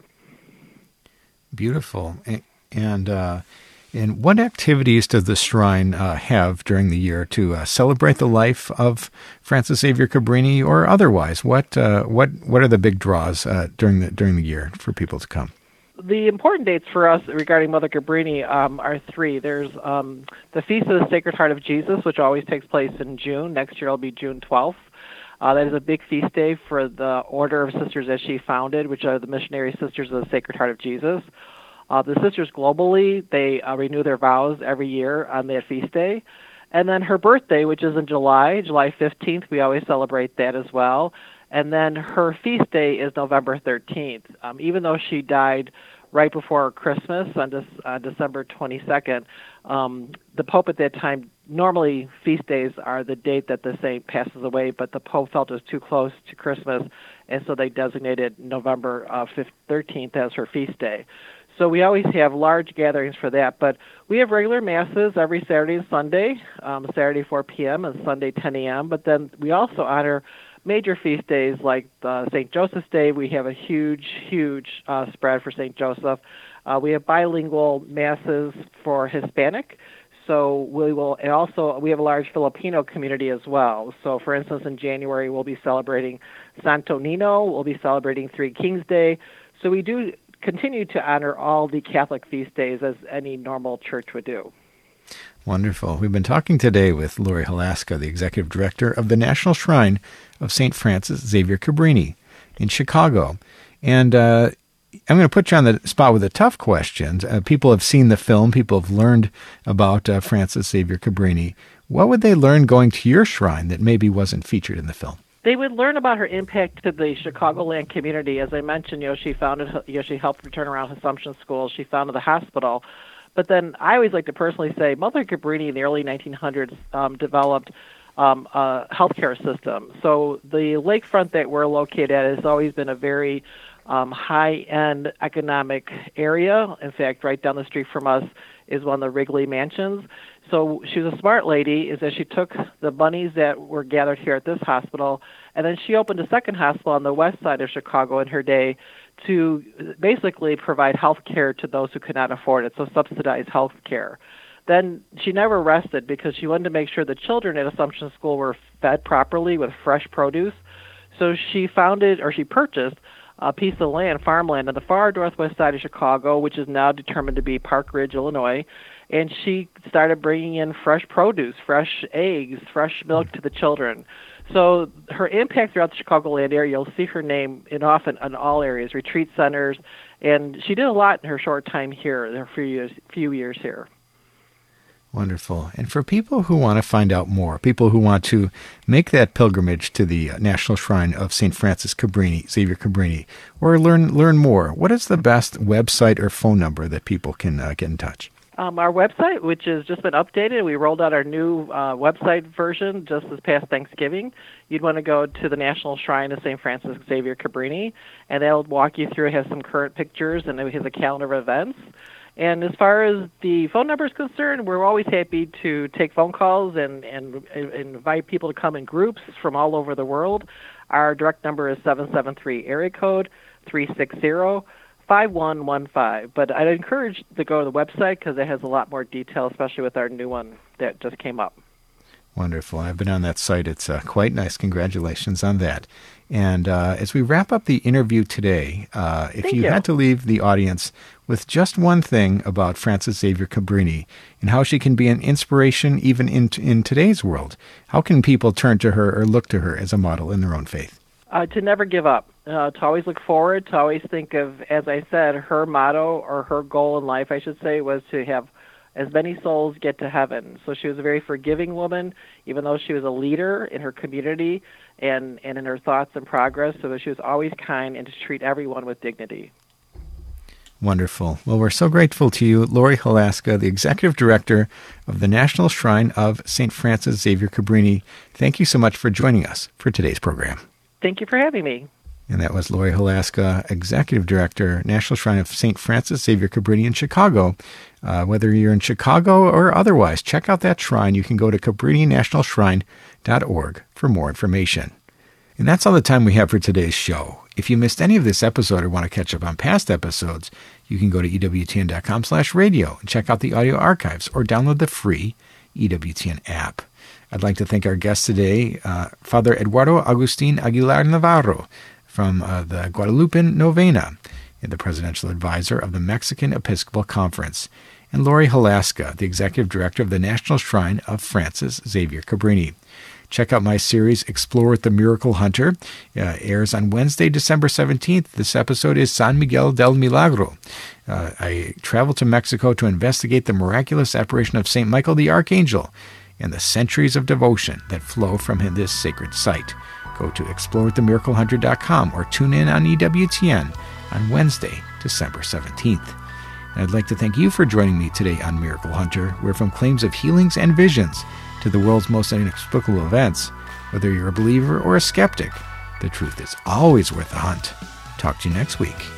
Beautiful. And uh, and what activities does the shrine uh, have during the year to uh, celebrate the life of Francis Xavier Cabrini, or otherwise? What uh, what what are the big draws uh, during the during the year for people to come? The important dates for us regarding Mother Cabrini um, are three. There's um, the Feast of the Sacred Heart of Jesus, which always takes place in June. Next year it'll be June twelfth. Uh, that is a big feast day for the Order of Sisters that she founded, which are the Missionary Sisters of the Sacred Heart of Jesus. Uh, the sisters globally, they uh, renew their vows every year on that feast day. And then her birthday, which is in July, July fifteenth, we always celebrate that as well. And then her feast day is November thirteenth. Um, even though she died right before Christmas on De- uh, December twenty-second, um, the Pope at that time, normally feast days are the date that the saint passes away, but the Pope felt it was too close to Christmas, and so they designated November uh, thirteenth as her feast day. So we always have large gatherings for that, but we have regular masses every Saturday and Sunday, um, Saturday four p.m. and Sunday ten a.m., but then we also honor major feast days like uh, Saint Joseph's Day. We have a huge, huge uh, spread for Saint Joseph. Uh, we have bilingual masses for Hispanic. So we will, and also we have a large Filipino community as well. So for instance, in January, we'll be celebrating Santo Nino. We'll be celebrating Three Kings Day. So we do continue to honor all the Catholic feast days as any normal church would do. Wonderful. We've been talking today with Lori Halaska, the Executive Director of the National Shrine of Saint Francis Xavier Cabrini in Chicago. And uh, I'm going to put you on the spot with a tough question. Uh, people have seen the film. People have learned about uh, Francis Xavier Cabrini. What would they learn going to your shrine that maybe wasn't featured in the film? They would learn about her impact to the Chicagoland community. As I mentioned, you know, she founded, you know, she helped turn around Assumption School. She founded the hospital. But then I always like to personally say Mother Cabrini in the early nineteen hundreds um, developed um, a healthcare system. So the lakefront that we're located at has always been a very um, high-end economic area. In fact, right down the street from us is one of the Wrigley Mansions. So she was a smart lady, is that she took the monies that were gathered here at this hospital, and then she opened a second hospital on the west side of Chicago in her day to basically provide health care to those who could not afford it, so subsidized health care. Then she never rested because she wanted to make sure the children at Assumption School were fed properly with fresh produce. So she founded, or she purchased, a piece of land, farmland, on the far northwest side of Chicago, which is now determined to be Park Ridge, Illinois. And she started bringing in fresh produce, fresh eggs, fresh milk to the children. So her impact throughout the Chicagoland area, you'll see her name in often in all areas, retreat centers, and she did a lot in her short time here, her few years, few years here. Wonderful. And for people who want to find out more, people who want to make that pilgrimage to the National Shrine of Saint Francis Cabrini, Xavier Cabrini, or learn learn more, what is the best website or phone number that people can uh, get in touch? Um, our website, which has just been updated, we rolled out our new uh, website version just this past Thanksgiving. You'd want to go to the National Shrine of Saint Francis Xavier Cabrini, and that'll walk you through. It has some current pictures, and it has a calendar of events. And as far as the phone number is concerned, we're always happy to take phone calls and, and, and invite people to come in groups from all over the world. Our direct number is seven seven three, area code three six zero, five one one five. But I'd encourage to go to the website because it has a lot more detail, especially with our new one that just came up. Wonderful. I've been on that site. It's uh, quite nice. Congratulations on that. And uh, as we wrap up the interview today, uh, if you, you had to leave the audience with just one thing about Francis Xavier Cabrini and how she can be an inspiration even in, in today's world, how can people turn to her or look to her as a model in their own faith? Uh, to never give up, uh, to always look forward, to always think of, as I said, her motto or her goal in life, I should say, was to have as many souls get to heaven. So she was a very forgiving woman, even though she was a leader in her community and, and in her thoughts and progress. So she was always kind and to treat everyone with dignity. Wonderful. Well, we're so grateful to you, Lori Halaska, the Executive Director of the National Shrine of Saint Francis Xavier Cabrini. Thank you so much for joining us for today's program. Thank you for having me. And that was Lori Halaska, Executive Director, National Shrine of Saint Francis Xavier Cabrini in Chicago. Uh, whether you're in Chicago or otherwise, check out that shrine. You can go to cabrini national shrine dot org for more information. And that's all the time we have for today's show. If you missed any of this episode or want to catch up on past episodes, you can go to E W T N dot com slash radio and check out the audio archives or download the free E W T N app. I'd like to thank our guest today, uh, Father Eduardo Agustin Aguilar Navarro from uh, the Guadalupan Novena and the Presidential Advisor of the Mexican Episcopal Conference, and Lori Halaska, the Executive Director of the National Shrine of Francis Xavier Cabrini. Check out my series, Explore with the Miracle Hunter. Uh, airs on Wednesday, December seventeenth. This episode is San Miguel del Milagro. Uh, I traveled to Mexico to investigate the miraculous apparition of Saint Michael the Archangel and the centuries of devotion that flow from this sacred site. Go to explore with the miracle hunter dot com or tune in on E W T N on Wednesday, December seventeenth. And I'd like to thank you for joining me today on Miracle Hunter, where from claims of healings and visions to the world's most inexplicable events, whether you're a believer or a skeptic, the truth is always worth a hunt. Talk to you next week.